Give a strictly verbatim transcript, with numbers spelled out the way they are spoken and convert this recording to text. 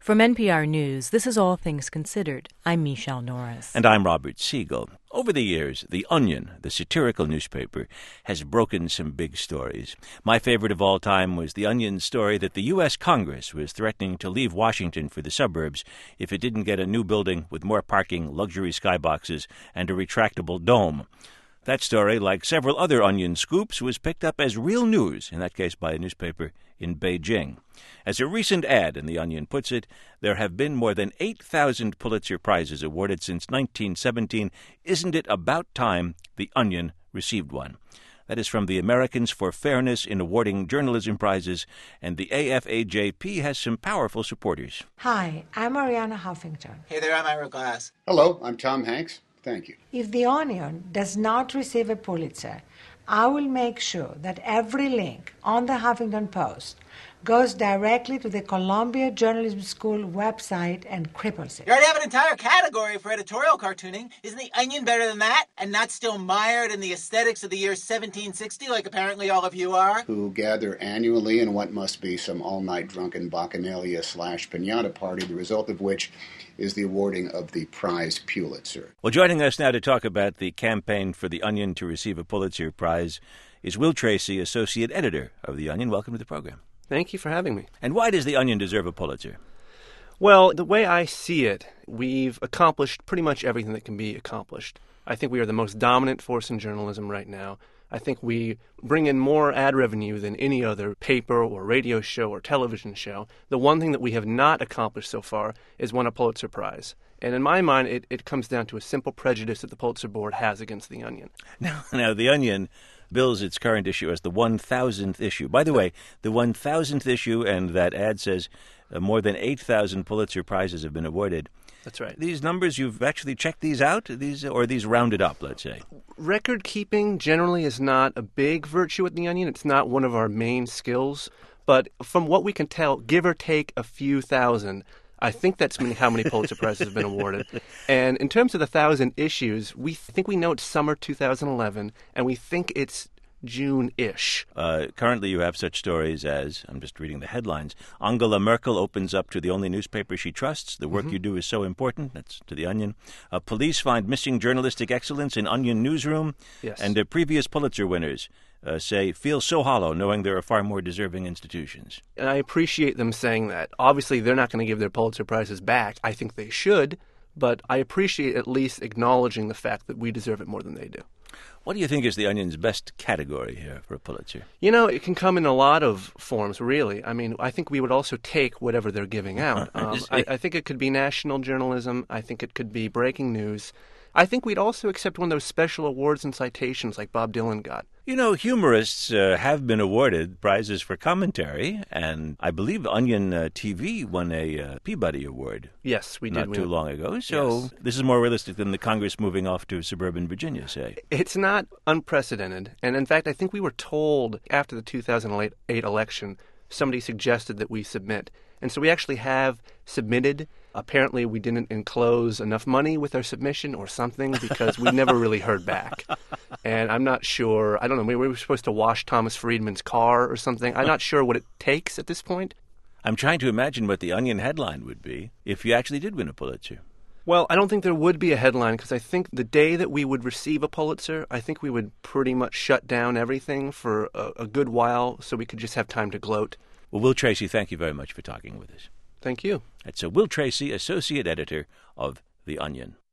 From N P R News, this is All Things Considered. I'm Michelle Norris. And I'm Robert Siegel. Over the years, The Onion, the satirical newspaper, has broken some big stories. My favorite of all time was The Onion's story that the U S Congress was threatening to leave Washington for the suburbs if it didn't get a new building with more parking, luxury skyboxes, and a retractable dome. That story, like several other Onion scoops, was picked up as real news, in that case by a newspaper in Beijing. As a recent ad in The Onion puts it, there have been more than eight thousand Pulitzer Prizes awarded since nineteen seventeen. Isn't it about time The Onion received one? That is from the Americans for Fairness in Awarding Journalism Prizes, and the A F A J P has some powerful supporters. Hi, I'm Arianna Huffington. Hey there, I'm Ira Glass. Hello, I'm Tom Hanks. Thank you. If The Onion does not receive a Pulitzer, I will make sure that every link on the Huffington Post goes directly to the Columbia Journalism School website and cripples it. You already have an entire category for editorial cartooning. Isn't The Onion better than that? And not still mired in the aesthetics of the year seventeen sixty, like apparently all of you are? Who gather annually in what must be some all-night drunken bacchanalia slash piñata party, the result of which is the awarding of the prize Pulitzer. Well, joining us now to talk about the campaign for The Onion to receive a Pulitzer Prize is Will Tracy, Associate Editor of The Onion. Welcome to the program. Thank you for having me. And why does The Onion deserve a Pulitzer? Well, the way I see it, we've accomplished pretty much everything that can be accomplished. I think we are the most dominant force in journalism right now. I think we bring in more ad revenue than any other paper or radio show or television show. The one thing that we have not accomplished so far is won a Pulitzer Prize. And in my mind, it, it comes down to a simple prejudice that the Pulitzer Board has against The Onion. Now, now The Onion bills its current issue as the one thousandth issue. By the way, the one thousandth issue, and that ad says uh, more than eight thousand Pulitzer Prizes have been awarded. That's right. These numbers, you've actually checked these out, these or are these rounded up, let's say? Record keeping generally is not a big virtue at The Onion. It's not one of our main skills. But from what we can tell, give or take a few thousand, I think that's how many Pulitzer Prizes have been awarded. And in terms of the thousand issues, we think we know it's summer two thousand eleven, and we think it's June-ish. Uh, currently, you have such stories as, I'm just reading the headlines, Angela Merkel opens up to the only newspaper she trusts. The work mm-hmm. you do is so important. That's to The Onion. Uh, police find missing journalistic excellence in Onion newsroom. Yes. And the previous Pulitzer winners uh, say, feel so hollow knowing there are far more deserving institutions. And I appreciate them saying that. Obviously, they're not going to give their Pulitzer Prizes back. I think they should. But I appreciate at least acknowledging the fact that we deserve it more than they do. What do you think is The Onion's best category here for a Pulitzer? You know, it can come in a lot of forms, really. I mean, I think we would also take whatever they're giving out. Um, I, I think it could be national journalism. I think it could be breaking news. I think we'd also accept one of those special awards and citations like Bob Dylan got. You know, humorists uh, have been awarded prizes for commentary, and I believe Onion uh, T V won a uh, Peabody Award. Yes, we did. Not too win. long ago. So yes. This is more realistic than the Congress moving off to suburban Virginia, say. It's not unprecedented. And in fact, I think we were told after the two thousand eight election, somebody suggested that we submit. And so we actually have submitted. Apparently, we didn't enclose enough money with our submission or something because we never really heard back. And I'm not sure. I don't know. Maybe we were supposed to wash Thomas Friedman's car or something. I'm not sure what it takes at this point. I'm trying to imagine what the Onion headline would be if you actually did win a Pulitzer. Well, I don't think there would be a headline because I think the day that we would receive a Pulitzer, I think we would pretty much shut down everything for a, a good while so we could just have time to gloat. Well, Will Tracy, thank you very much for talking with us. Thank you. That's uh, Will Tracy, Associate Editor of The Onion.